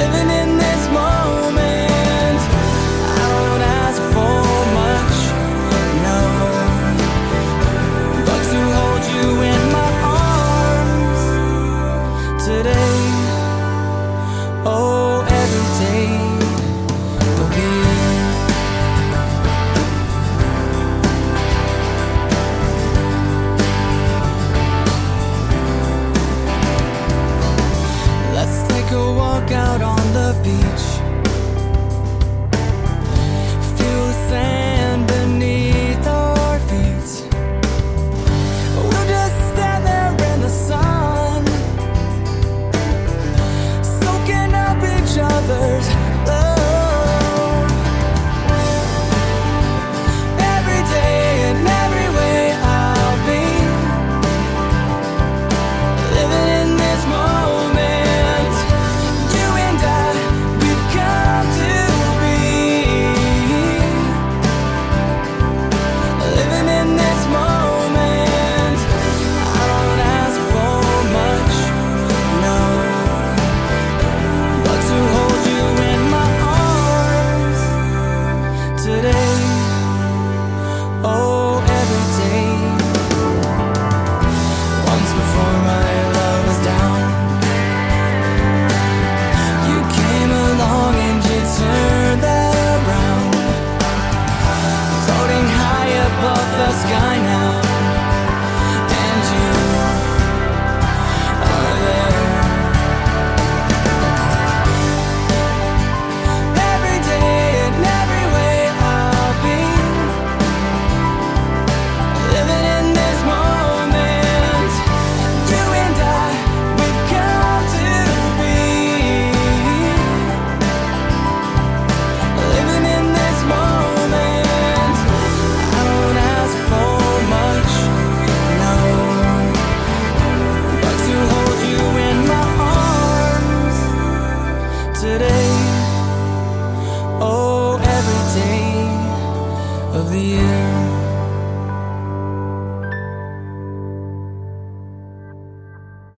living in this moment. I don't ask for much, no, but to hold you in my arms today. Oh, every day of the year. Let's take a walk out on the beach. Feel the sand beneath our feet. We'll just stand there in the sun, soaking up each other's love. Every day and every way I'll be living in this moment. You and I, we've come to be living in this moment. I don't ask for much, no, but to hold you in my arms today. Oh, every day. Once before my love was down, you came along and you turned that around. Floating high above the sky now, and you are there. Every day and every way I'll be living in this moment. You and I, we've come to be living in this moment. I don't ask for much, no, but to hold you in my arms today. Oh, every day of the year.